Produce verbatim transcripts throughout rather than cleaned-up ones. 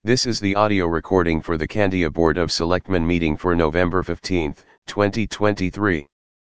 This is the audio recording for the Candia Board of Selectmen meeting for November fifteenth, twenty twenty-three.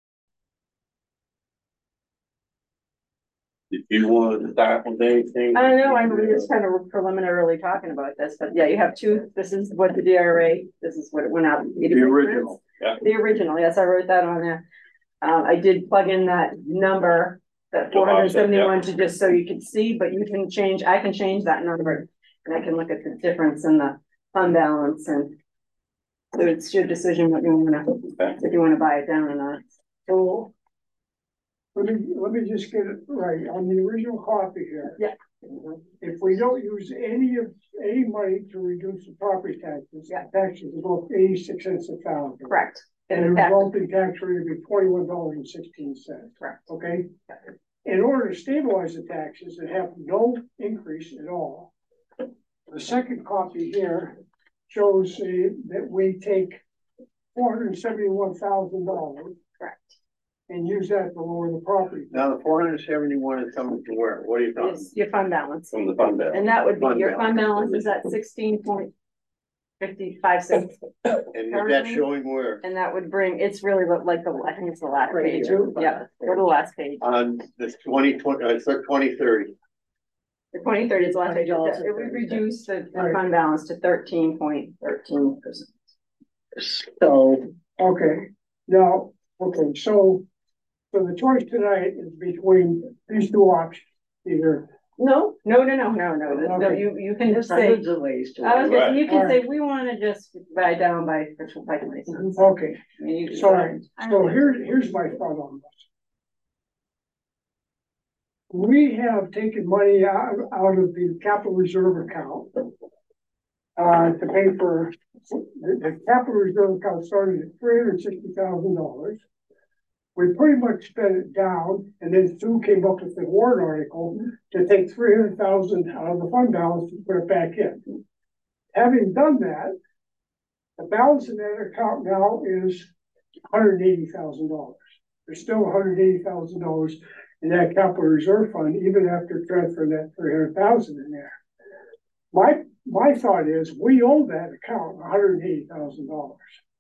Did you want to start with anything? I don't know, I'm just kind of preliminarily talking about this, but yeah, you have two, this is what the D R A, this is what it went out. The original, yeah. The original, yes, I wrote that on there. Uh, I did plug in that number, that four hundred seventy-one, to just so you can see, but you can change, I can change that number. And I can look at the difference in the fund balance, and so it's your decision what you want to, if you want to buy it down or not. So let me let me just get it right on the original copy here. Yeah. If we don't use any of any money to reduce the property taxes, yeah. taxes will go eighty-six cents a thousand. Correct. And, and the resulting tax rate will be twenty-one dollars and sixteen cents. Correct. Okay. In order to stabilize the taxes and have no increase at all, the second copy here shows uh, that we take four hundred seventy-one thousand dollars. Correct. And use that to lower the property. Now the four hundred seventy-one is coming from where? What are you talking? It's your fund balance. From the fund balance. And that would be, Fund your balance. fund balance is at sixteen point five cents. And is that showing where? And that would bring, it's really look like the, I think it's the last Right page. here. Yeah, go to the last page. On this twenty twenty, uh, it's like twenty thirty. The twenty thirty is the last page. It would reduce the the fund balance to thirteen point thirteen percent. So, okay, now, okay, so, so the choice tonight is between these two options, either. No, no, no, no, no, no, no, Okay. you, you can just say, Hundreds of ways to. I was gonna, you can Right. say, we wanna just buy down by, by twenty cents. Okay, I mean, you- so, so here, here's my thought on this. We have taken money out, out of the capital reserve account uh, to pay for, the, the capital reserve account started at three hundred sixty thousand dollars. We pretty much spent it down, and then Sue came up with the warrant article to take three hundred thousand out of the fund balance and put it back in. Having done that, the balance in that account now is one hundred eighty thousand dollars. There's still one hundred eighty thousand dollars in that capital reserve fund, even after transferring that three hundred thousand in there. My my thought is we owe that account one hundred eighty thousand dollars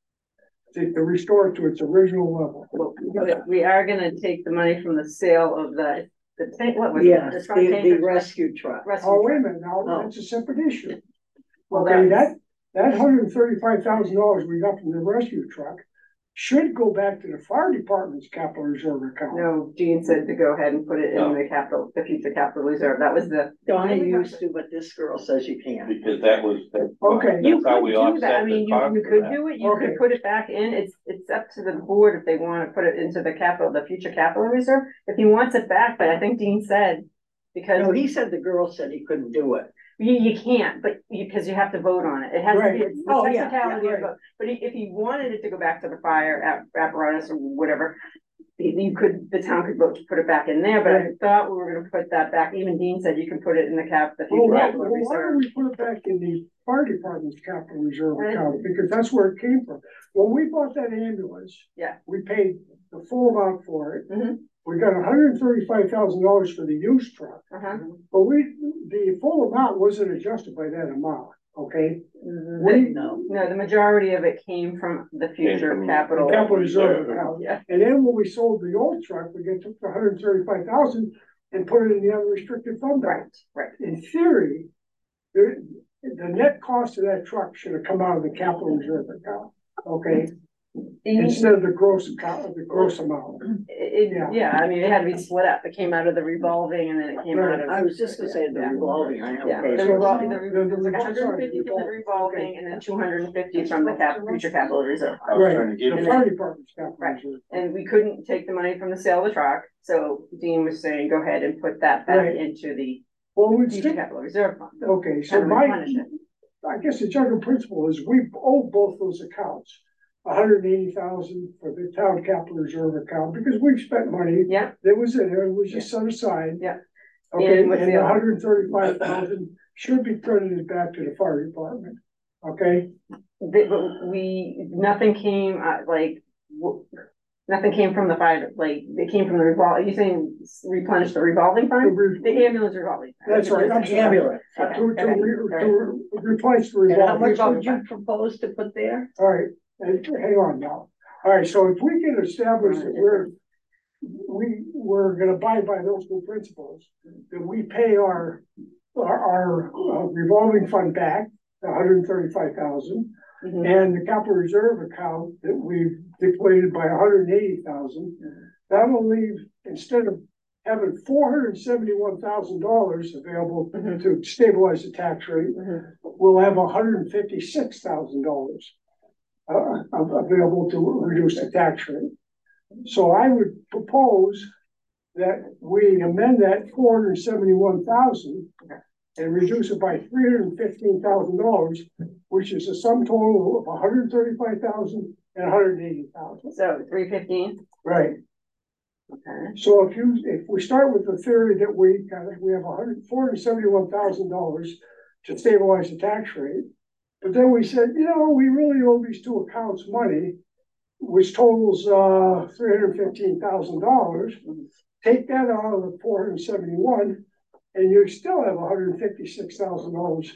to, to restore it to its original level. Well, we are gonna take the money from the sale of the, the tank, what was it? Yeah, The the, truck tank the or- rescue truck. rescue Oh, wait a truck. minute, now Oh. that's a separate issue. Well, Okay, that, that's- that hundred thirty-five thousand dollars we got from the rescue truck should go back to the fire department's capital reserve account. No, Jean said to go ahead and put it in No. the capital, the future capital reserve, that was the. Donna used to, but this girl says you can't. Because that was. that- Okay. You That's how could we do offset that, I the mean, you, cost you of could that. do it, you Okay. could put it back in, it's, it's up to the board if they wanna put it into the capital, the future capital reserve. If he wants it back, but I think Dean said, because No, he said the girl said he couldn't do it. you, you can't, but you, cause you have to vote on it, it has to Right. be, it's the Oh, yeah, technicality yeah, of it. But he- if he wanted it to go back to the fire app- apparatus or whatever, you you could, the town could vote to put it back in there, but I thought we were gonna put that back, even Dean said you can put it in the cap, the Well, future why, capital well, why reserve. don't we put it back in the fire department's capital reserve Right. account, because that's where it came from. When we bought that ambulance. Yeah. We paid the full amount for it. Mhm. We got hundred thirty-five thousand dollars for the used truck, Uh-huh. but we, the full amount wasn't adjusted by that amount, okay? The- We, No. No, the majority of it came from the future from the capital. capital reserve account. Yeah, And then when we sold the old truck, we get took the hundred thirty-five thousand and put it in the unrestricted fund right, balance. right. In theory, the, the net cost of that truck should have come out of the capital reserve account, okay? Instead of the gross account, the gross amount. It, Yeah. yeah, I mean, it had to be split up. It came out of the revolving and then it came out of. I was just gonna say the Yeah. revolving. I have Yeah, okay, the so- revolving, the, The- the there was like revol- hundred sorry, and fifty from the revol- revolving okay. and then two hundred and fifty from the cap, future capital reserve. I was Right, trying to give the you. fire department's capital Right. reserve. And we couldn't take the money from the sale of the truck, so Dean was saying, go ahead and put that back Right. into the Well, we future still, capital reserve fund. okay, so And my, replenish it. I guess the general principle is we owe both those accounts. hundred eighty thousand for the town capital reserve account, because we've spent money Yeah, that was in there, it was just set aside. Yeah. Okay, And with and the- the hundred thirty-five thousand should be credited back to the fire department, okay? but but we, nothing came, uh, like, w- Nothing came from the fire, like, they came from the revol, you saying replenish the revolving The fund? re- The ambulance revolving. fund. That's right, I'm sorry. Ambulance. Okay, To, to, okay, re- all right. to replace the And how revolving. much would you propose to put there? All right, and hang on now. All right, so if we can establish that we're, we, we're gonna abide by those two principles, that we pay our, our, our uh, revolving fund back, the hundred and thirty-five thousand, Mhm. and the capital reserve account that we've depleted by hundred and eighty thousand, that will leave, instead of having four hundred and seventy-one thousand dollars available Mhm. to stabilize the tax rate, Mhm. we'll have hundred and fifty-six thousand dollars uh, available to reduce the tax rate. So I would propose that we amend that four hundred and seventy-one thousand and reduce it by three hundred and fifteen thousand dollars, which is a sum total of one hundred and thirty-five thousand and one hundred and eighty thousand. So three fifteen, Right. okay, So if you, if we start with the theory that we kind of, we have a hundred, four hundred seventy-one thousand dollars to stabilize the tax rate. But then we said, you know, we really owe these two accounts money, which totals, uh, three hundred fifteen thousand dollars. Take that out of the four hundred seventy-one, and you still have one hundred fifty-six thousand dollars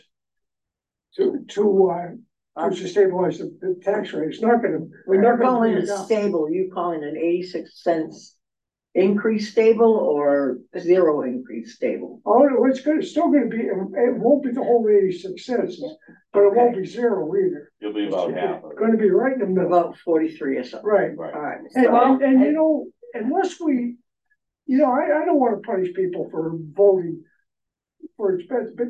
to, to, uh, to stabilize the, the tax rate. It's not gonna. When you're calling it it's not- stable, you calling it eighty-six cents increase stable or zero increase stable? Oh, no, it's gonna, it's still gonna be, it won't be the whole eighty-six cents, but it won't be zero either. You'll be about half of It's it. gonna be right in the middle, About forty-three or something. right? Right. All right. And, so- and, and you know, unless we, you know, I, I don't wanna punish people for voting for expense, but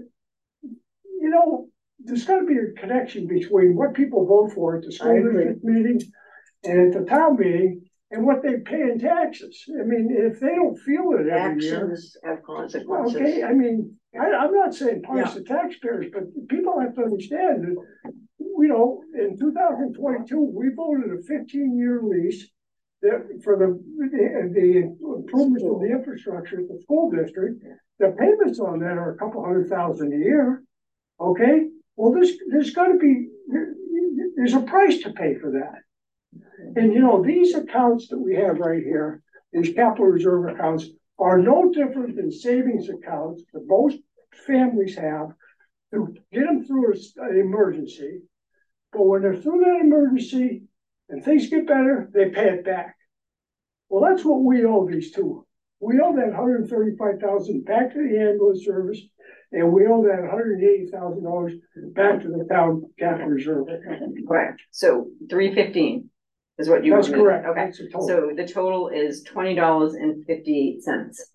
you know, there's gotta be a connection between what people vote for at the I school agree. district meeting and at the town meeting and what they pay in taxes. I mean, if they don't feel it every year. Actions have consequences. Okay, I mean, I, I'm not saying punish the taxpayers, but people have to understand that, you know, in two thousand twenty-two, we voted a fifteen-year lease that for the, the, the improvements of the infrastructure at the school district. The payments on that are a couple hundred thousand a year, okay? Well, there's, there's gotta be, there- there's a price to pay for that. And you know, these accounts that we have right here, these capital reserve accounts, are no different than savings accounts that most families have to get them through a- an emergency. But when they're through that emergency and things get better, they pay it back. Well, that's what we owe these two. We owe that hundred and thirty-five thousand back to the ambulance service, and we owe that one hundred and eighty thousand dollars back to the town capital reserve. correct, so three fifteen is what you. That's wanted. correct. Okay, That's the total. so the total is twenty dollars and fifty-eight cents.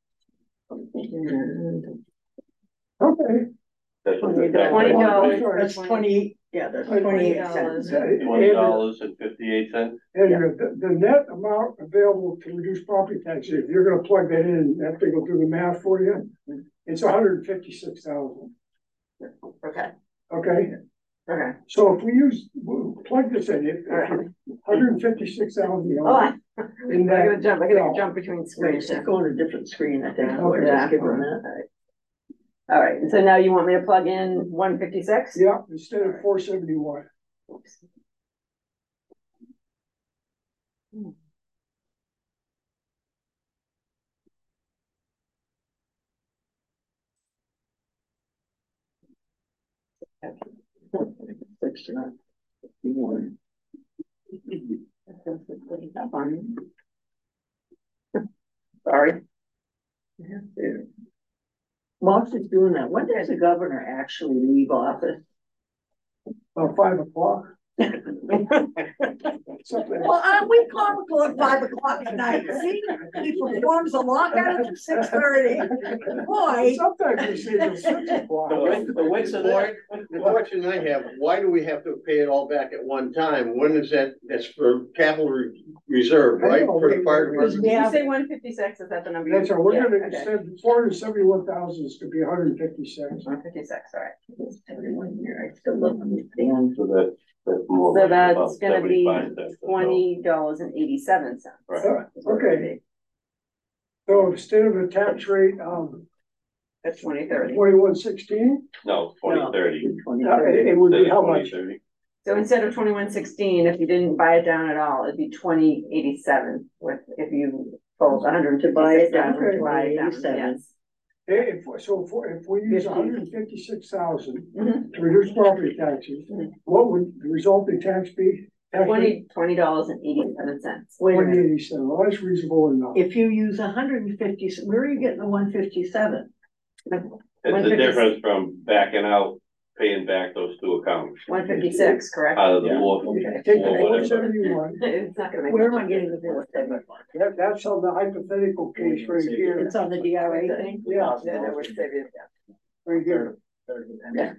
Okay. That's what Twenty the- dollars. That's twenty, yeah, that's Twenty twenty-eight cents. Twenty dollars and fifty-eight cents. And the, the net amount available to reduce property taxes, if you're gonna plug that in, that thing will do the math for you. It's hundred and fifty-six thousand, Okay, okay? okay. So if we use, we'll plug this in, if, hundred and fifty-six thousand Oh, dollars. I In I gotta that, jump, I gotta jump between Right, screens. just go on a different screen, I think. Okay. Just give them that. All right, and so now you want me to plug in one fifty-six? yeah, instead of four seventy-one. Six to nine. You want Sorry. it. Whilst he's doing that, when does the governor actually leave office? About five o'clock. Something. Well, aren't we comical at five o'clock at night? See, he performs a lot better than six thirty. Boy, Sometimes we see it at six o'clock. The wits, the wits of that. The question I have, why do we have to pay it all back at one time? When is that, that's for capital re- reserve, right? For the fire Because department? we Did you have, say one fifty-six, is that the number? you- That's right, we're Yeah, gonna, okay. instead, four hundred seventy-one thousand is to be hundred and fifty-six. One fifty-six, all right. everyone here, I still don't understand. So that, that's more. So like that's about gonna be seventy-five cents or so. twenty dollars and eighty-seven cents. Right. Okay. So instead of a tax rate of That's twenty thirty. twenty-one sixteen, No, twenty thirty. Twenty uh, thirty. it it would be how much? Twenty thirty. So instead of twenty-one sixteen, if you didn't buy it down at all, it'd be twenty eighty-seven with, if you fold one hundred To buy it fifty-six down, thousand to buy it down, twenty eighty-seven. yes. If, so if, we- if we use Fifty. hundred and fifty-six thousand Mhm. to reduce property taxes, Mhm. what would the resulting tax be? Tax rate? Twenty, twenty dollars and eighty-seven cents. Wait a Twenty minute, eighty-seven, well, that's reasonable enough. if you use hundred and fifty, where are you getting the one fifty-seven? It's the difference from backing out, paying back those two accounts One fifty-six, correct? out of the Yeah. four. Okay, Take the or four whatever. seventy-one, It's not gonna make. Where am much I getting the difference. four seventy-one? that, that's on the hypothetical case right here. It's on the D R A thing? Yeah, Yeah, that would save you, yeah. right here. Yeah.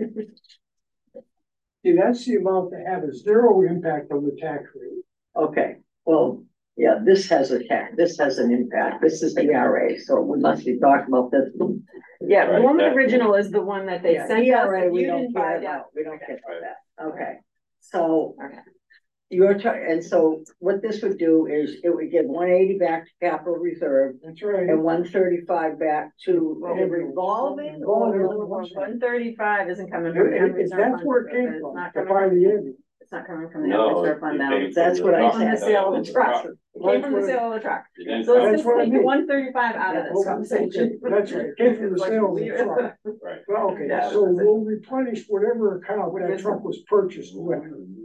See, that's the amount that have a zero impact on the tax rate. Okay, well, yeah, this has a tax, this has an impact, this is D R A, so we must be talking about this. Yeah, the Right, one that- original is the one that they Yeah, sent us, D R A, if we you don't didn't care buy about, that. we don't care Right. about that, okay, so. Okay. You're trying, and so what this would do is it would give one eighty back to capital reserve That's right. and one thirty-five back to the revolving. or- One thirty-five isn't coming If- from. the if- if unreserved That's fund, where it but came it's from, not to coming buy from- the engine. It's not coming from the No, unreserved fund it came balance. from That's the what I truck. Came from the said. sale of the truck, came from the That's sale of the truck. You didn't- So let's That's just what I take the mean. one thirty-five out of Yeah, this okay, conversation. that's right. It came from the sale of the truck. Right. Well, okay, Yeah. so we'll replenish whatever account that Yes. truck was purchased with.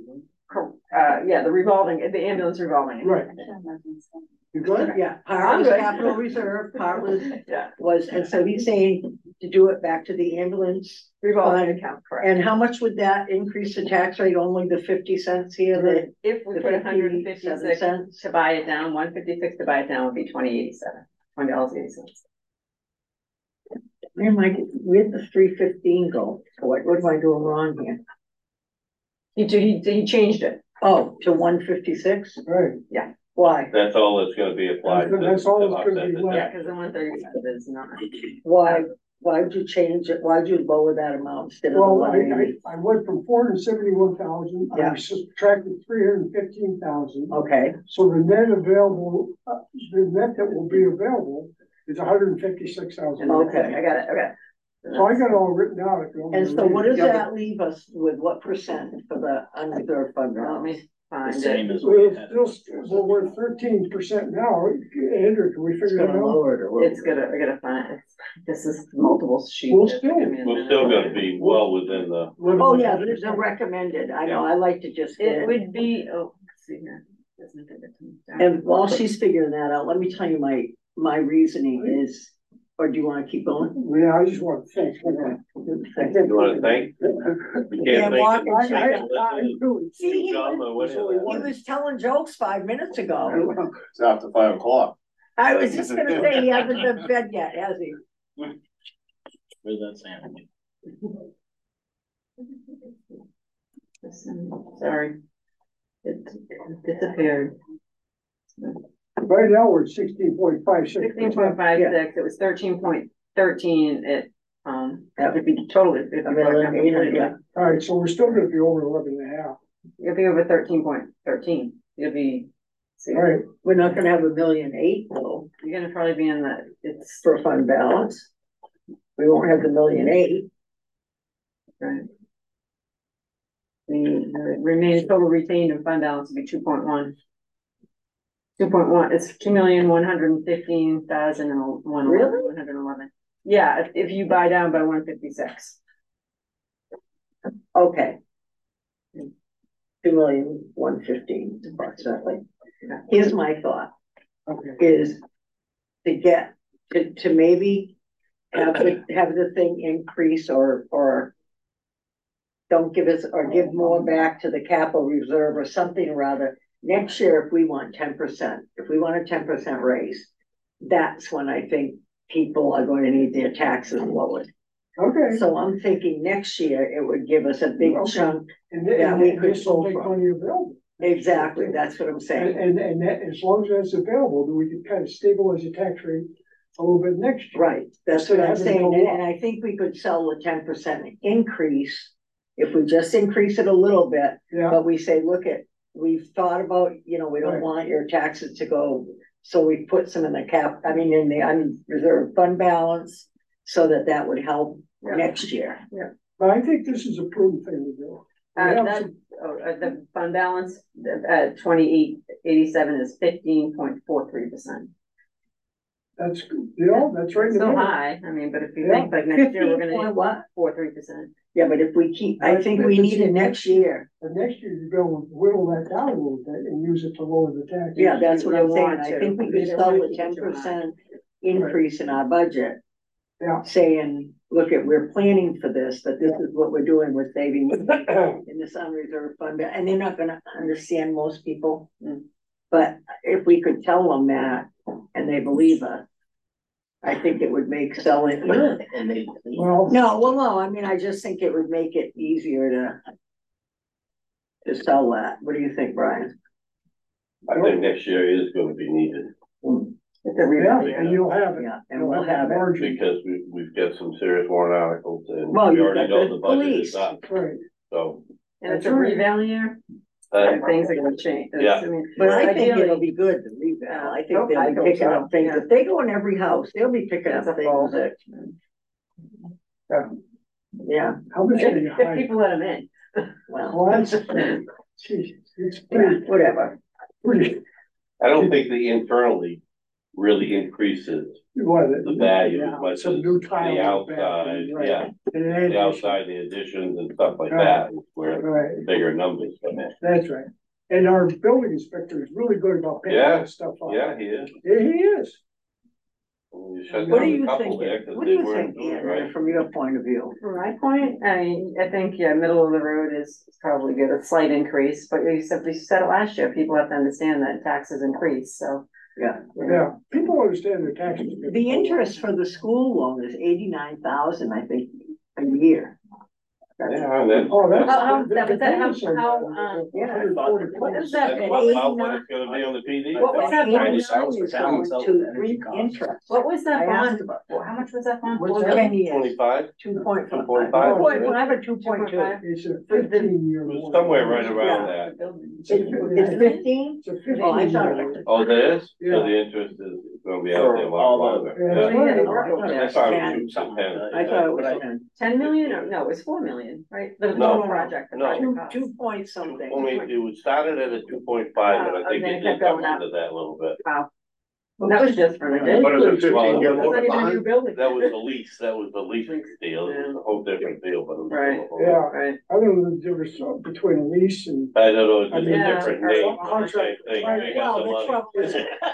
Uh, yeah, the revolving, the ambulance revolving. Right. You good? Yeah, I'm part was good. capital reserve, part was, Yeah, was, and so he's saying to do it back to the ambulance. revolving Fine. account, correct. And how much would that increase the tax rate? Only the fifty cents here, the, If we the put hundred and fifty-seven fifty-six cents? to buy it down, one fifty-six to buy it down would be twenty eighty-seven, twenty dollars eighty cents. Where am I, where'd the three fifteen go? What, what am I doing wrong here? He, he, he changed it. Oh, to one fifty-six? Right. Why? That's all that's gonna be applied. That's- to- that's all to that's gonna offset be the left. Yeah, tax. cause the one thirty-five is not. Why, why'd you change it? Why'd you lower that amount instead of the Well, one I, eighty? I, I went from four hundred and seventy-one thousand, Yeah. I subtracted three hundred and fifteen thousand. Okay, So the net available, uh, the net that will be available is hundred and fifty-six thousand. Okay. I got it, okay. So I got it all written out. if you want me and to so read what it. does that leave us with? What percent for the unreserved fund Let balance? me find The same it. as what you Well, had. still, well, we're thirteen percent now, Andrew, can we It's figure it gonna out? lower it a little. It's gonna, I gotta find it. This is multiple sheets. We'll Just still- give me a We're minute. still gonna be well within the, Oh, yeah, there's a recommended. I know, I like to just. get It it. would be, oh, let's see here. Doesn't give it to me. And while she's figuring that out, let me tell you my, my reasoning is, or do you wanna keep going? Yeah, I just want to thank. you wanna thank? You Yeah, can't Mark, think. I, of- I, I do. See, he Dumb or was, whatever. he was telling jokes five minutes ago. It's after five o'clock. I was just gonna say, he hasn't been fed yet, has he? Where's that sandwich? Sorry. It disappeared. Right now, we're at sixteen point five six Sixteen point percent. five six, it was thirteen point thirteen, it, um, that would be totally. it'd be Eleven, eight hundred, yeah. All right, so we're still gonna be over eleven and a half. You'll be over thirteen point thirteen, you'll be. see, All right, We're not gonna have a million eight though, You're gonna probably be in the, it's, for fund balance. We won't have the million eight. right. The the remaining total retained in fund balance would be two point one. Two point one, it's two million, one hundred and fifteen thousand and one. Really? One hundred and eleven. Yeah, if, if you buy down by one fifty-six. Okay. Two million, one fifteen approximately. Yeah. Here's my thought, okay. is to get, to, to maybe have the, have the thing increase or, or don't give us, or give more back to the capital reserve or something or other. Next year, if we want ten percent, if we want a ten percent raise, that's when I think people are going to need their taxes lowered. Okay. So I'm thinking next year, it would give us a big Okay. chunk. And then, Yeah, and we then could this will pull make from. money available. Exactly, that's what I'm And, saying. and, and that, as long as that's available, then we can kind of stabilize the tax rate a little bit next year. Right, that's what I'm Have it saying, go and, up. and I think we could sell the ten percent increase. If we just increase it a little bit, Yeah, but we say, look at, we've thought about, you know, we don't Right. want your taxes to go. So we put some in the cap, I mean, in the unreserved fund balance, so that that would help Yeah. next year. but I think this is a prudent thing to do. We Uh, have that, some- oh, uh, the fund balance, uh, twenty-eight eighty-seven is fifteen point four three percent. That's, you know, that's right in the Still middle. high, I mean, but if you Yeah. think like next year, we're fifteen point gonna what? four, three percent. Yeah, but if we keep, I That's think we need it fifteen. next year. And next year, you go whittle that down a little bit and use it to lower the tax. Yeah, that's what You I'm saying. want I to. think we could You sell want the to ten keep it percent increase in our budget. Yeah. Saying, look, at we're planning for this, but this is what we're doing, we're saving in this unreserved fund, and they're not gonna understand most people. But if we could tell them that and they believe us, I think it would make selling. And they. Well, No, well, no, I mean, I just think it would make it easier to. To sell that. What do you think, Brian? I think next year is gonna be needed, It's a yeah, revalue. and you'll have it. Yeah, and You'll we'll have it. margin. because we, we've got some serious warrant articles and Well, we you've already got know the the budget police. is up, Right. so. And it's a That's right. reval year, uh, and things are gonna change. It's- Yeah. I mean, But I think ideally- it'll be good to reval. I think Oh, I they'll be hope picking so, up things. yeah. If they go in every house, they'll be picking up That's a things fault. that. Yeah. Yeah, How much If, can you if hide? people let them in. well, Well, that's, geez, it's yeah, pretty, whatever. pretty, I don't think the internally really increases what? the value Yeah, as much as some new tile in the the outside, bathroom, right. yeah, And then- the outside, the additions and stuff like Right. that, is where Right, the bigger numbers come in. that's right. And our building inspector is really good about picking Yeah, that stuff up. Yeah, he is. Yeah, he is. You shut What down do a you couple think? there, 'cause What do they you weren't think, doing it Ann, right. from your point of view? From my point, I mean, I think, yeah, middle of the road is is probably good, a slight increase, but you said, we said it last year, people have to understand that taxes increase, so. Yeah. you know. Yeah, people understand their taxes. The interest for the school loan is eighty-nine thousand, I think, a year. Yeah, and that's, Oh, that's. How- how- the- that was the that, how- payments are how, down, um, one hundred forty what is dollars. that? that's what, about what it's gonna be on the P D. What was that And bond? eighty-nine is going to Energy re- costs. interest. What was that I asked bond? about Well, How much was that bond? What's Four that? million? Ten years, Twenty-five, two point five. two point five. Two point five or two Two point point two? five? It's a fifteen year. it was somewhere right around that. It's a- It's fifteen? It's a fifteen. Oh, I thought year. it was. Oh, there is? Yeah. So the interest is gonna be out For there a all lot the- longer. Yeah, Yeah. that's Yeah, right. the market Yeah. That's how I Ten. would shoot some pen. I thought it was But I- ten. Ten million or, no, it was four million, right? The No, total project, the no. project Two, cost. two point something. Only, it was started at a two point five, but I Oh, think and then it it did kept come going up. under that a little bit. That was just for the day. What is it, fifteen year That's not even a new bond? building. That was the lease, that was the lease deal, it was a whole different deal, but it was. Right. Yeah. Right. I don't know the difference between a lease and. I don't know, it's I just a mean, Yeah. different or name, a but the same contract. thing, Right, they got Well, the the money. trouble is,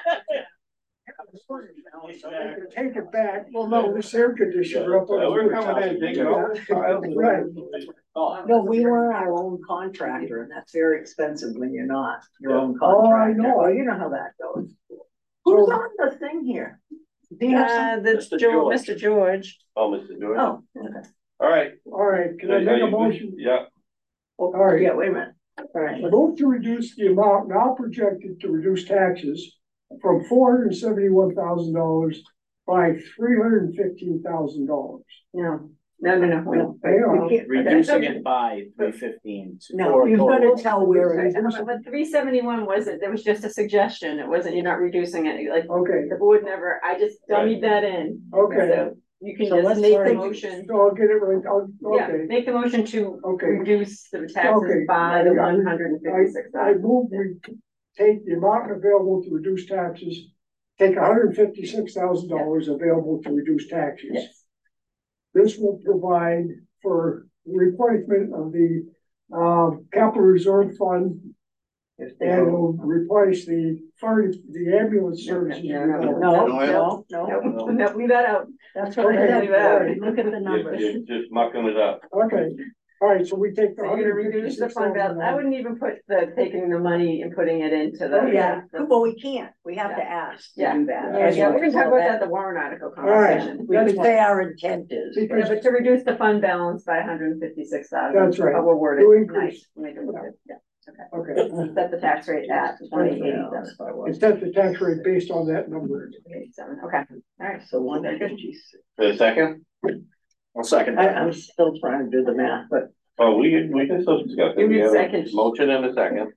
So they can take it back, well, no, this air conditioner up on. Yeah, the we're coming in, digging all the tiles. Right. no, we were our own contractor, and that's very expensive when you're not your own Oh, I contractor. know. Well, you know how that goes. Who's on the thing here? Do you have some? Uh, that's Mister George, George. Mister George. Oh, Mister George, Oh, okay. all right. All right, can I Are make a you good? motion? Yeah, All right. Yeah, wait a minute. All right. Move to reduce the amount now projected to reduce taxes from four hundred and seventy-one thousand dollars by three hundred and fifteen thousand dollars. No, no, no, no, no. Hang on. We can't- Reducing it by three fifteen. No, you've gotta tell where it is. But three seventy-one wasn't, there was just a suggestion, it wasn't, you're not reducing it, like, Okay, the board never, I just dummied that in. okay, So you can So just let's make the take- motion, so I'll get it right, I'll, yeah, okay, make the motion to okay. reduce the Okay. taxes by the I- I- one hundred and fifty-six I thousand. move we take the amount available to reduce taxes, take hundred and fifty-six thousand dollars available to reduce taxes. Yes, This will provide for replacement of the uh capital reserve fund, If they and go- it'll replace the fire, the ambulance services. no, no, No, no, No, no, no, no, leave that out. that's what I Okay, said, leave it out. look at the you're, numbers. you're just mucking it up. Okay, all right, so we take the So you're gonna hundred reduce the fifty-six fund balance, thousand. I wouldn't even put the, taking the money and putting it into the. Oh, yeah, the- well, we can't, we have to ask to Yeah. do that. Yeah, Yeah, we can talk So about that- that, the warrant article right. conversation. We could say our intent is. Yeah, but to reduce the fund balance by hundred and fifty-six thousand. That's right. We'll word To it increase. nice, make it look good, yeah, Okay, set the tax rate at twenty eighty-seven. it's set the tax rate based on that number. Eighty-seven, okay, all right. So one fifty-six. For a second? I'll second. I, I'm still trying to do the math, but Oh, we can, we can still discuss it. Give me We a have second. Motion in a second.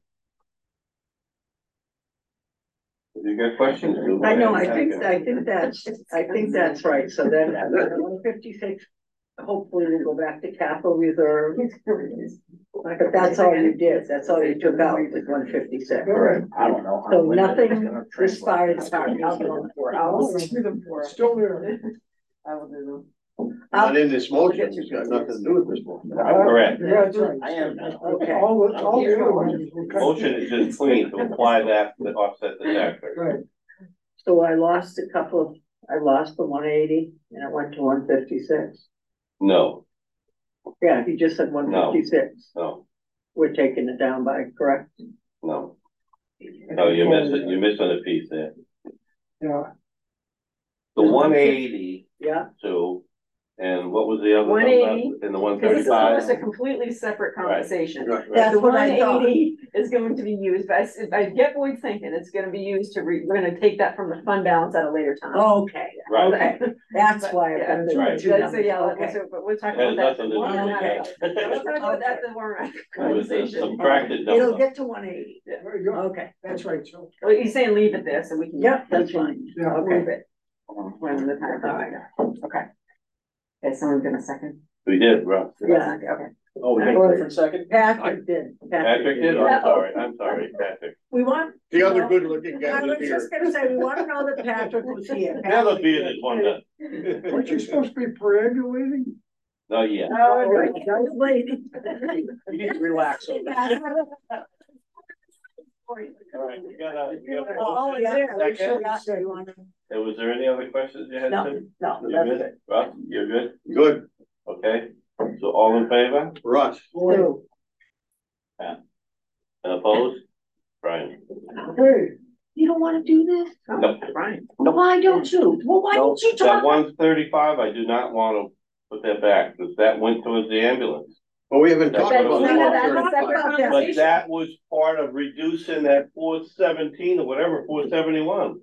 If you got questions? do I know, I ahead. think, I think that's, I think that's right, so then one fifty-six, hopefully we'll go back to capital reserve. But that's all you did, that's all you took out, was one fifty-six. All right. I don't know. how So Linda is nothing, gonna this fire translate. department. Oh, it's Still there. I will do Not in this motion, it's got nothing to do with this motion. Correct. Yeah, that's right. I am now. Okay. All, the- all the other ones were cut. Motion is just clean to apply that to offset the tax rate. Right, So I lost a couple of, I lost the one eighty and it went to one fifty-six. No, Yeah, he just said one fifty-six. no, We're taking it down by, correct? no. No, you're missing, you're missing a piece there. yeah. The one eighty Yeah, two, and what was the other one number? eighty, In the one because this is almost a thirty-five? completely separate conversation. Right. that's The what one I thought. eighty is going to be used, but I, s- I get Boyd's thinking, it's gonna be used to re, we're gonna take that from the fund balance at a later time. Okay, Right. okay, that's But, why. I yeah, got the right. two So, numbers. yeah, we'll- Okay. so, but we'll talk Has about that. nothing to do with We'll that. talk about that the warrant It was a conversation. subtracted It'll number. get to one eighty, There you go. okay, That's right, so. Well, he's saying leave it there so we can. Yep, that's we can fine. Yeah. Approve it. When the time comes. Okay. Okay, someone's gonna second. We did, right. Yeah. Okay. Oh, we got a different second? Patrick did. Patrick did, I'm sorry, I'm sorry, Patrick. We want. The other good looking guy I was was just here. gonna say, we wanna know that Patrick was here. The other bearded one, uh, Weren't you supposed to be perambulating? no, yeah. Oh, right, that was lady. You need to relax over there. All right, we got a, we got a Oh, motion. yeah. Second. You wanna- And was there any other questions you had? No, Tim? no, You're that's good? it. Russ, you're good? Good, Okay, so all in favor Russ. Two. and opposed? Brian? Hey, You don't wanna do this? No. Brian. Why don't you? Well, why don't you That talk? one thirty-five, I do not wanna put that back, because that went towards the ambulance. But we haven't talked That's about not- the that's a one separate thirty-five. But conversation. that was part of reducing that four seventeen or whatever, four seventy-one.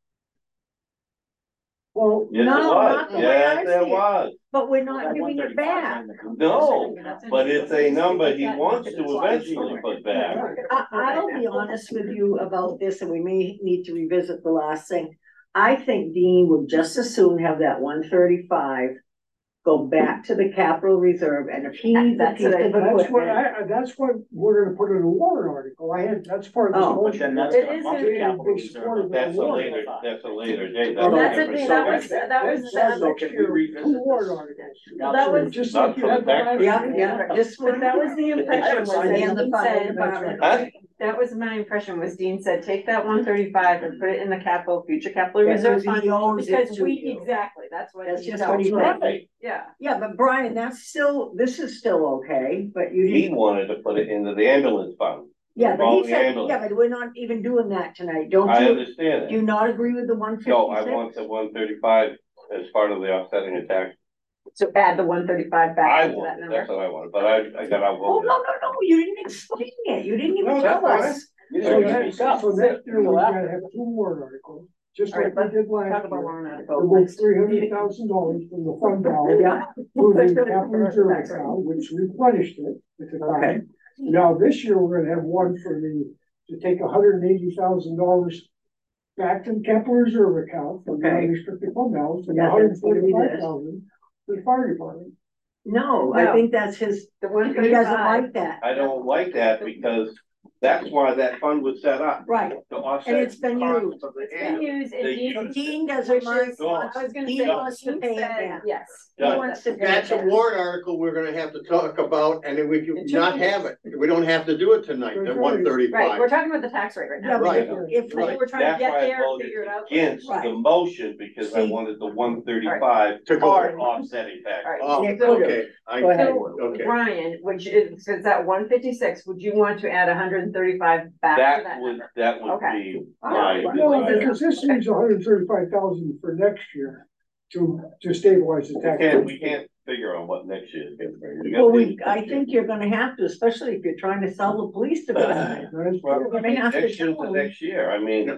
well, Yes, it No, was. not the way Yes, I it see it. was. But we're That not giving it 135 back. on the computer. No, but it's a number he wants to eventually put back. I, I'll be honest with you about this, and we may need to revisit the last thing. I think Dean would just as soon have that one thirty-five go back to the capital reserve, and if he needs a That's piece what I- of that's what equipment. I, that's what we're gonna put in a warrant article. I had, that's part of this Oh, But motion. then that's It gonna is bump gonna the be- capital Big reserve. support of That's a warrant. later, that's a later date. Well, that's a the thing, different that was, story. that was, That's the- also can we revisit two warrant this? articles. Well, that was- Just Not like you for the had the tax last. rate. Yeah, yeah, this but one. that was the impression was that And the Dean fire said, department. Huh? that was my impression was Dean said, take that one thirty-five and put it in the capital, future capital Yeah, reserve 'cause fund. he owns it Because to we, you. exactly, that's what. That's he just felt. what he That's did. right. Yeah. Yeah, but Brian, that's still, this is still okay, but you He didn't, wanted to put it into the ambulance fund. yeah, but he Involving said, ambulance. yeah, but we're not even doing that tonight, don't I you? understand Do you it. not agree with the one fifty-six? No, I want the one thirty-five as part of the offsetting attack. So add the one thirty-five I back into that want, number. that's what I wanted, but I, I got Oh, outvoted. no, no, no, you didn't explain it, you didn't even No, tell that's us. So Yeah. next, so next year, we gotta have two warrant articles, just All right, like we did Talk last about year. warrant To article. move three hundred thousand dollars from the fund balance Yeah, to the capital reserve account, which replenished it at the Okay. time. Now, this year, we're gonna have one for the, to take hundred and eighty thousand dollars back to the capital reserve account from the Okay. unrestricted fund balance, and Yeah, hundred and that's what it is. forty-five thousand for the fire department. no, I No. think that's his, The one he doesn't thirty-five. like that, I don't like that because that's why that fund was set up, right, to offset. and it's been costs used. of the It's been ambulance. used and They Dean. And Dean doesn't mind, wishes- I was gonna He say, wants to Dean pay it said, back. yes. he Done. wants to pay That's a that. warrant article we're gonna have to talk about, and then we can In two not minutes. have it. We don't have to do it tonight, the one Right, thirty-five. we're talking about the tax rate right Yeah, now. but Right. if, if, I think we're trying to That's get why I there, voted figure it out. against the Right. motion, because I See. wanted the one thirty-five To go. part offsetting All factor. right. Oh, Yeah, go ahead. okay, I, Go ahead. So, okay. Brian, would you, so it's at one fifty-six, would you want to add hundred and thirty-five back to That that would, number? that would Okay. be All my right. No, desire. because this leaves hundred and thirty-five thousand for next year to, to stabilize the We tax. can't, rate. we can't figure on what next year's gonna bring. We Well, gotta we, be- I think you're gonna have to, especially if you're trying to sell the police department. That's You're gonna have to Next year's tell the them. next year, I mean.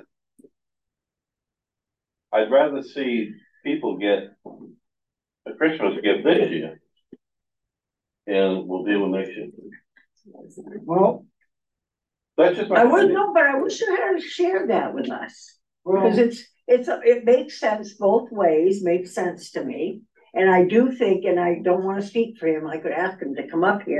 I'd rather see people get a Christmas gift this year. And we'll deal with next year. Well, That's just my. I would opinion. know, but I wish you had shared that with us, well, because it's, it's, it makes sense both ways, makes sense to me. And I do think, and I don't wanna speak for him, I could ask him to come up here,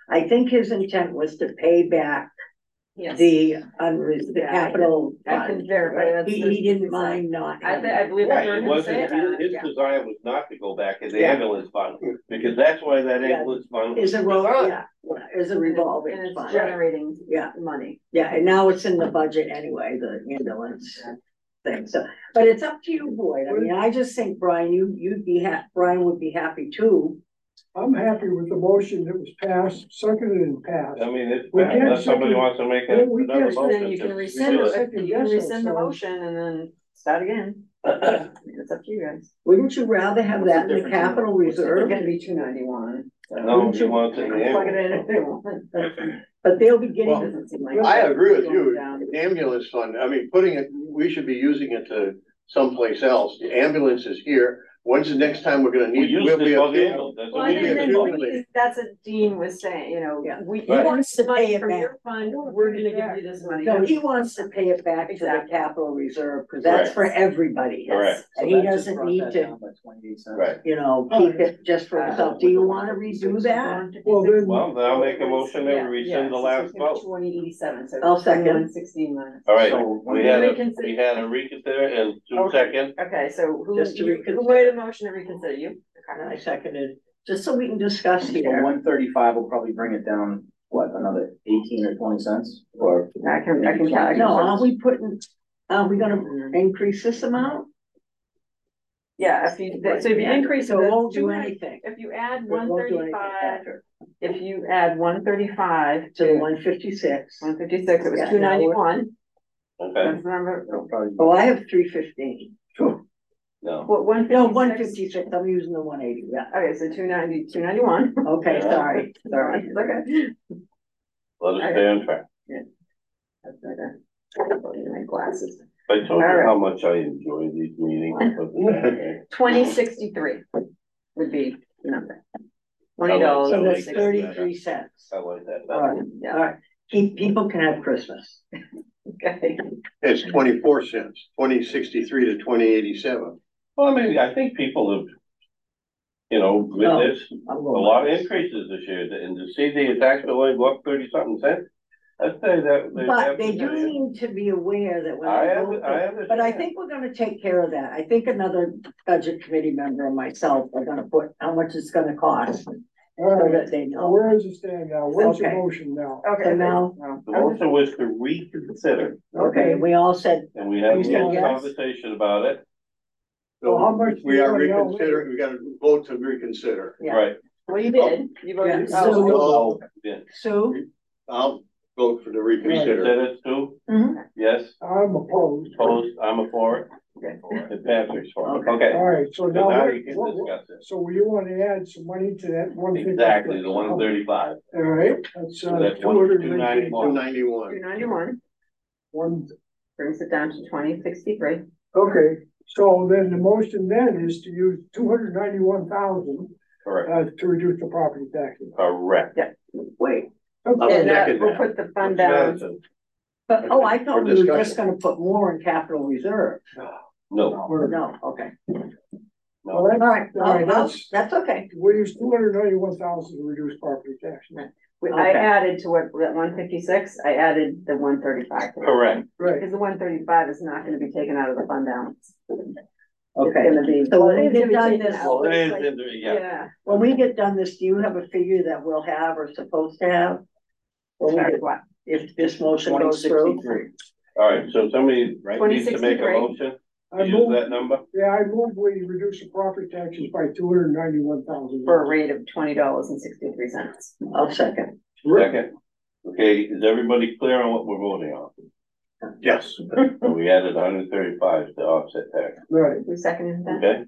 I think his intent was to pay back Yes. the, unre the Yeah, capital I can fund. verify that's. He, the- he didn't mind not I, having. thi- I believe I Right, heard it him wasn't, say his, that, his yeah. desire was not to go back in the Yeah. ambulance fund, because that's why that Yeah. ambulance fund. Is a, was ro- designed. yeah, yeah, is a And revolving it's fund. generating Yeah. money. Yeah, and now it's in the budget anyway, the ambulance thing, so, but it's up to you, Boyd. I mean, I just think, Brian, you, you'd be ha- Brian would be happy too. I'm happy with the motion that was passed, seconded and passed. I mean, it's, We bad, can't unless somebody second- wants to make we- a- we another can't second- motion. Then you can to rescind, redo it. it. Second you can guess rescind the ourselves. motion and then start again. It's up to you guys. Wouldn't you rather have What's the that in the difference in- capital what's the They're reserve? gonna be two ninety-one. No, he wants it in the Plug it in ambulance. if they want. But they'll be getting, Well, Doesn't seem like. I agree with you, Going down. ambulance fund, I mean, putting it, we should be using it to someplace else, the ambulance is here. When's the next time we're gonna We need? use we'll this be for the okay. ambulance, that's Well, what I we we think did. did. then we- that's what Dean was saying, you know, Yeah. we, He you want wants to money pay it from back. your fund, we're gonna give you this money. no, he wants to pay it back to the Exactly. capital reserve, cause that's for everybody. Correct. And he doesn't need to, Right. you know, keep it just for himself. Do you wanna redo that? Well, then. Well, then I'll make a motion that we rescind the last vote. Twenty eighty-seven, so. I'll second. One sixteen minus. All right, So, we had a, reconsider- we had a reconsider and two Okay. seconds. Okay, so who, Just to you- reconsider. who made a motion to reconsider, you? And I seconded, just so we can discuss So here. one thirty-five will probably bring it down, what, another eighteen or twenty cents, or? I can, I can. I can- No, are we putting, are we gonna increase this amount? Yeah, if you, so if you increase. So it the won't do two- anything. If you add It one won't do anything thirty-five, after. if you add one thirty-five To the to one fifty-six. one fifty-six, it was Yeah, two ninety-one. Okay, That's the number. It'll probably- Oh, I have three fifteen. no, What, one No, one fifty-six? fifty-six, I'm using the one eighty, yeah. Okay, so two ninety, two ninety-one. Okay, sorry, sorry. Okay. let us stay on track. That's better. My glasses. I told you All right. how much I enjoy these meetings. but- Twenty sixty-three would be the number. Twenty dollars. So like that's that. thirty-three cents. I like that. All right, Yeah, all right. Keep, people can have Christmas. okay. It's twenty-four cents, twenty sixty-three to twenty eighty-seven. Well, I mean, I think people have, you know, with Oh. this, I'm a going- lot of increases this year, and to see the tax bill only go up thirty something cents. I'd say that. But they do need to be aware that when. I they have, vote I for- understand. But I think we're gonna take care of that. I think another budget committee member and myself are gonna put how much it's gonna cost. All So right, that they now know. where does it stand now? Where's the Okay. motion now? So Okay, now, The motion was to reconsider, okay, we all said, and we had a You said little yes? conversation about it, So how much We are do you want now? reconsidering, we gotta vote to reconsider. yeah, right? well, you did. You voted. Yeah, oh, so- Oh, yeah. Sue? I'll vote for the reconsider. Consider it too? Mhm. Yes, I'm opposed. opposed, I'm a for it, Okay. the Patrick's for it, Okay. okay. All right, so So now, now what- you can what- what- discuss it. so you want to add some money to that one fifty? Exactly, the one thirty-five, All right, that's So uh that's two one- hundred two and ninety eighty. one. Two ninety-one. Two ninety-one, One, brings it down to twenty sixty-three. okay, so then the motion then is to use two hundred ninety-one thousand correct, uh to reduce the property taxes. correct. Wait, I'll And that, second we'll that. put the fund What's balance. Madison? but, oh, I thought For we were just discussion. gonna put more in capital reserve. No, We're- No, okay. Well, no, that's, All right, all right, I'll- I'll- that's, that's okay. we use two hundred ninety-one thousand to reduce property taxes. We- I Okay. added to what, that one fifty-six, I added the one thirty-five. correct, Right, Because the one thirty-five is not gonna be taken out of the fund balance. It's Okay, gonna be. So when well, we it's get gonna be done taken this- out, well, but it it's is, like- in there, yeah, Yeah. when we get done this, do you have a figure that we'll have or supposed to have? When we Sorry, get- what? If this motion Twenty goes through? sixty-three, all right, so somebody right? Twenty needs to make a sixty-three. motion, I use move, that number, yeah, I move we reduce the property taxes by two hundred ninety-one thousand. For a rate of twenty dollars and sixty-three cents. I'll second. second. Okay, is everybody clear on what we're voting on? Yes. So we added one hundred thirty-five to offset tax, Right, Who seconded that? okay?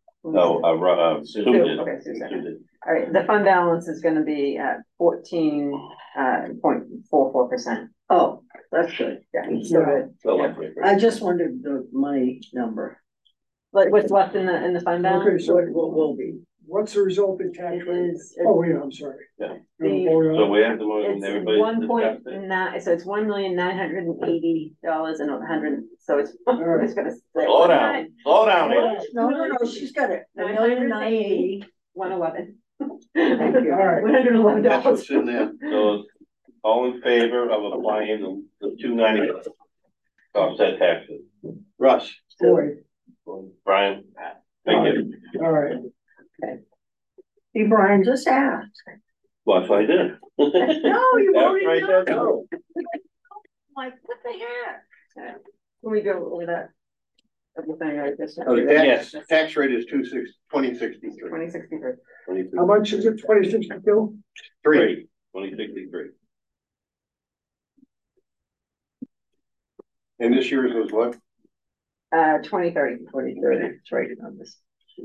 No, uh, Ru- uh, Sue Sue, did. okay, Sue Sue seconded. did. All right, the fund balance is gonna be at fourteen, uh, point four four percent. Oh, that's good. Yeah, so good. So, Yeah. like, I just wondered the money number. Like, what's left in the, in the fund balance? okay, so What, what will be? what's the resulting tax It rate? is, Oh, yeah, I'm sorry. Yeah. You wanna vote on So it? we have the motion, it's everybody one point discussed it? nine, so it's one million nine hundred and eighty dollars and a hundred, so it's, right. it's gonna. Slow down, slow down, man. No, no, no, she's got it. A million nine eighty. One eleven. Thank you. All right. One hundred and eleven That's dollars. what's in there. So, all in favor of applying the, the two ninety offset taxes? Russ, Boy, Brian, thank you. all right. Hey, Brian, just ask. Well, that's what I did. No, you already After I know. said no. Like, what the heck? Can we go over that? Everything I just. oh, the tax, tax rate is two six, twenty sixty-three. Twenty sixty-three. How much is it, twenty sixty-two? Three. Twenty sixty-three. And this year's was what? Uh, twenty thirty. Twenty thirty, it's right on this.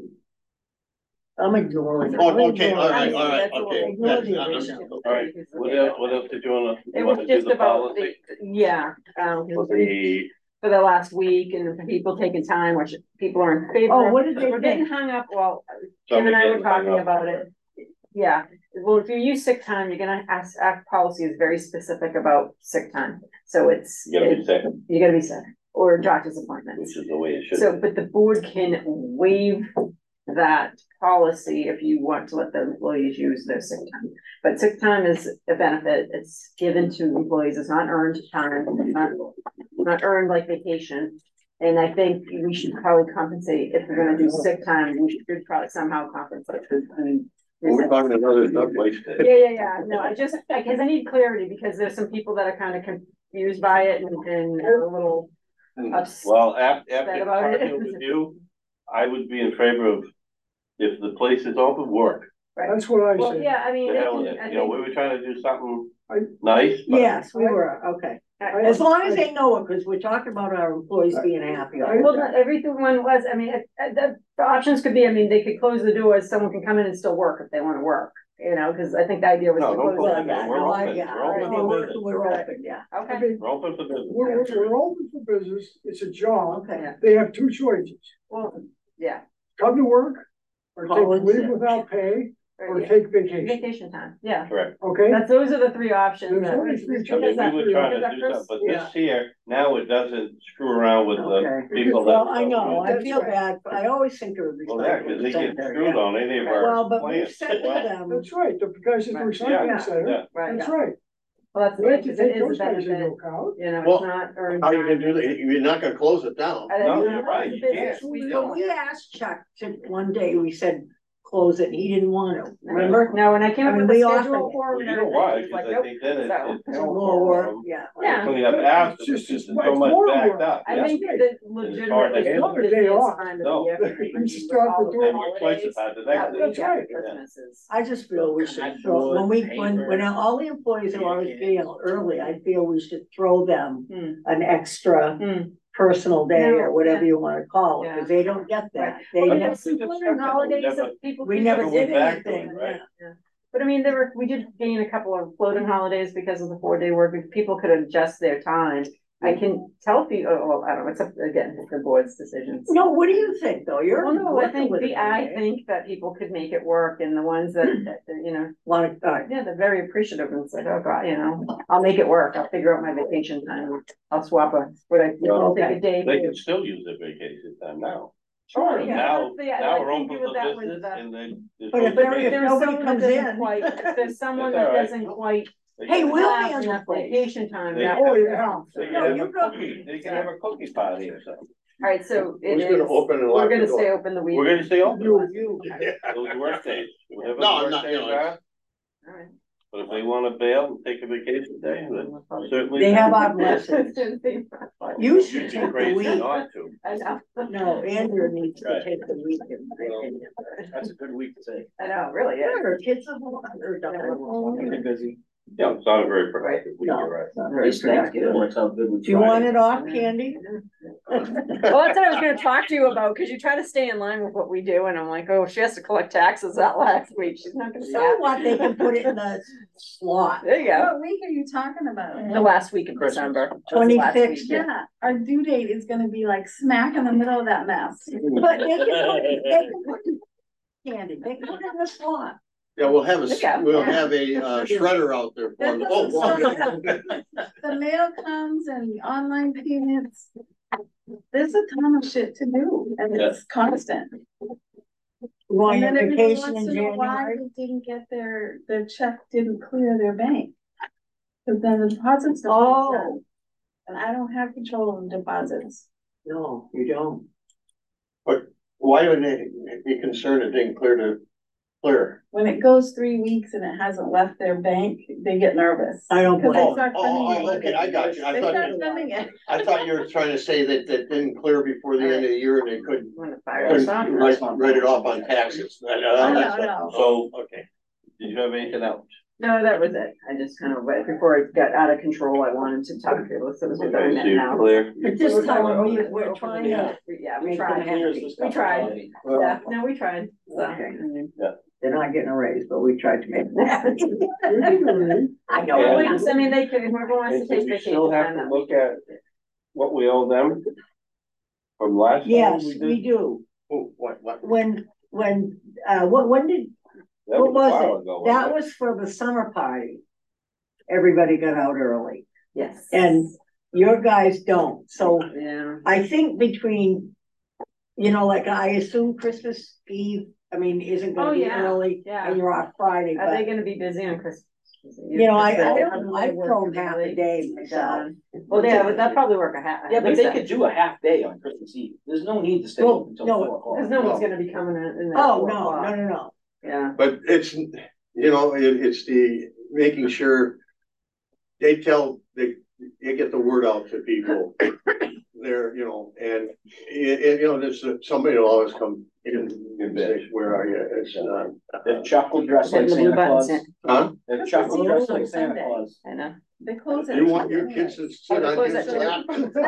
I'm ignoring. it. Oh, I'm okay, all right, ignoring all it. right, That's a okay. little- Ignore the That's- original. All right, what else, what else did you wanna, It you was wanna do just the about, the policy? yeah, um, For the, for the last week and the people taking time, which people are in favor Oh, of. what did they We're getting think? hung up, well, Kim and I were talking about it. Yeah, well, if you use sick time, you're gonna ask, our policy is very specific about sick time, so it's. you gotta be second, You gotta be sick, or doctor's appointments. which is the way it should. So, but the board can waive that policy if you want to let the employees use their sick time. But sick time is a benefit, it's given to employees, it's not earned time, it's not, not earned like vacation. And I think we should probably compensate, if we're gonna do sick time, we should probably somehow compensate. I mean, We're talking another duck wasted. yeah, yeah, yeah, no, I just, because I need clarity, because there's some people that are kind of confused by it and, and a little upset. Well, after, That after about it? talking with you, I would be in favor of, if the place is open, work. That's what I Well, said. yeah, I mean, The they hell with can- it, I you know, we think, were trying to do something I- nice, but Yes, we were, okay. I- As long as they know it, because we're talking about our employees being happy. all the well, time. not everything one was, I mean, it- uh, the, the options could be, I mean, they could close the doors, someone can come in and still work if they wanna work. You know, cause I think the idea was No, to don't close close the Well, it. yeah, We're no, I, open. yeah, We're open no, for we're, business. we're open, yeah. I Okay, mean, we're open for business. we're, we're we're open for business, it's a job, Okay. they have two choices, well, yeah, come to work, or take Call in leave sick. without pay, or yeah. take vacation, Vacation time, yeah, Correct. okay? that's, those are the three options. There's that- only three I because mean, that- we were trying to because do that something, but first- this here, now it doesn't screw around with the Okay. people that. Well, I know, I That's feel right. bad, but I always think of Well, yeah, recycling cause they get center, screwed yeah. on any of Well, our but we've plans. said to them, That's right, the guys at the Right. Yeah, recycling center, yeah. Right, that's yeah. right, Well, that's, we have to because it take is a those guys into benefit, account. you know, Well, it's not earned. How are you gonna time. do that? You're not gonna close it down. I- No, you know, you're right, it's a you business, can't. we but don't. we asked Chuck to, one day, we said, close it, and he didn't want to, remember? No, when I came I up mean, with the we schedule offered it. for Well, it you and know everything, why, it was cause like, I nope. think then it's, So- it's. There's more work, yeah. Yeah. Cleaning up after, It's just- it's it's so much more backed work. up. I yeah. think right. that It's hard to legitimately is handle. the Day busiest off. time of the No. year. You just start the All door. Then you replace it by the next That day. week That's right. after Christmas is- I just feel we should throw, when we, when, when all the employees are always being early, I feel we should throw them Hmm. an extra Hmm. personal day No, or whatever yeah. you wanna call it, Yeah. cause they don't get that. Right. They Well, But we never, have some fun holidays never- that people. we keep never us did busy. back to it, anything, right? yeah. But I mean, there were, we did gain a couple of floating holidays because of the four day work, week. People could adjust their time. I can tell people, oh, well, I don't know, it's up, again, it's the board's decisions. No, what do you think, though? You're. Well, no, I working think, with the- it, I right? think that people could make it work and the ones that, that, you know, Wanna, all right, yeah, they're very appreciative and said, oh, God, you know, I'll make it work. I'll figure out my vacation time. I'll swap a, what I, I'll take a day. They can still use their vacation time now. Sure, yeah. yeah, Now, that's the- yeah, now I we're think open you for did that with business the- and then. there's But no if there- debate. if There's nobody someone that comes doesn't in- quite, if there's someone That's all that right. doesn't quite They Hey, can- we'll have answer enough for you. vacation time, They- that Oh, would- yeah. They No, can have you a go- cookie, they can have a cookie party or something. All right, so it Who's is, gonna open and we're lock the gonna door? stay open the week. We're gonna stay open. You, you. Those work days. Whatever No, the I'm work not, you days know, are. All right. But if they wanna bail and take a vacation day, then certainly. They have our blessings. You should It'd be take the crazy week. not to. I know, No, Andrew needs to Right. take the week in my Well, opinion. That's a good week to say. I know, really, yeah. Sure, kids have are done. busy. Yeah, it's not a very productive week, No, you're right. it's not very productive. Works out good with Do you want Friday. it off, Candy? Well, that's what I was gonna talk to you about, cause you try to stay in line with what we do, and I'm like, oh, she has to collect taxes that last week, she's not gonna be So happy. what, they can put it in the slot. There you go, What week are you talking about? the last week of Christmas. December. That was the last twenty-sixth, week. Yeah, our due date is gonna be like smack in the middle of that mess. But they can put, they can put, Candy, they can put it in the slot. Yeah, we'll have a, Yeah. we'll have a uh, shredder out there for That them. Oh, doesn't well, The mail comes and online payments. There's a ton of shit to do and it's constant. Going And on then everyone vacation wants in to know why January. they didn't get their, their check didn't clear their bank. Cause then the deposits don't Oh. get done. And I don't have control of deposits. No, you don't. Why would they be concerned it didn't clear to clear? When it goes three weeks and it hasn't left their bank, they get nervous. I don't Cause they Oh, start oh, spending oh, it. okay, I got you. I They thought, start you- spending it. I thought you were trying to say that that didn't clear before the end of the year and they couldn't, When the fire couldn't starts. write, write it off on taxes. I know, Oh, that's no, what- no. So, okay. Did you have anything else? No, that was it. I just kind of, went- before it got out of control, I wanted to talk to you, so we're doing Okay, so it you're now. clear? But this time we, we're trying to Yeah, we make them tried. happy. We tried. Yeah, no, we tried, so. Okay. Yeah. They're not getting a raise, but we tried to make them happy. I know. Well, we- we- I mean, they could, whoever wants to And do take we vacation. still have time, to that look we- at what we owe them from last time? Yes, we did? we do. Oh, what, what? When, when, uh, what, when did, That what a was while it? ago, That wasn't was for the summer party. Everybody got out early Yes. and your guys don't. So Yeah. I think between, you know, like I assume Christmas Eve, I mean, isn't Oh, gonna be yeah, early yeah. and you're off Friday, Are they but gonna be busy on Christmas? you know, I, I Christmas Day? don't, I've thrown half a day myself. Well, yeah, but they'll probably work a half. Yeah, at but least they that- could do a half day on Christmas Eve. There's no need to stay Well, open until no, four o'clock. Cause no one's gonna be coming in. in at Oh, four no, o'clock. no, no, no. Yeah. But it's, you know, it, it's the making sure they tell, they, they get the word out to people. They're, you know, and, it, it, you know, there's, uh, somebody will always come in and say, where are you? It's, uh, If Chuck will dress like Hitting the blue Santa buttons, Claus. huh? If Chuck will dress like Santa Sunday. Claus. I know. They close it. You want your kids to Oh, sit they on close your at two. lap?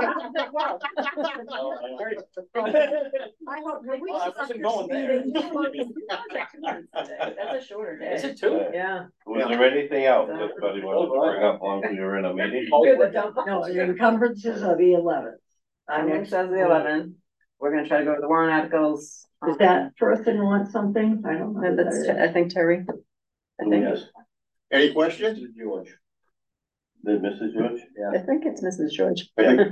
I hope. we Well, I should wasn't stop going this there. meeting. That's a shorter day. Is it two? Yeah. Was there anything else anybody wanted to bring up while we were in a meeting? No, the encumbrances are the eleventh. I'm gonna says the eleven. We're gonna try to go to the warrant articles. Is that first and want something? I don't know. And what that's, that is. I think Terry. I think, Yes. Any questions? Missus George. Did Missus George? I think it's Missus George. I think,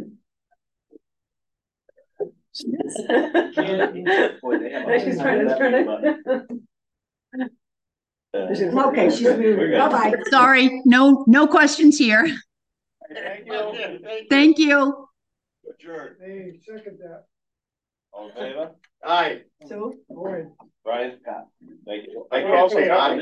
Boy, they have a- She's trying to turn it. Uh, Okay, she's muted. Bye-bye. Sorry, no, no questions here. Thank you. Thank you. Adjourn. Hey, second that. All in favor? Aye. Sue? Boy. Brian? Thank you. I can't say aye.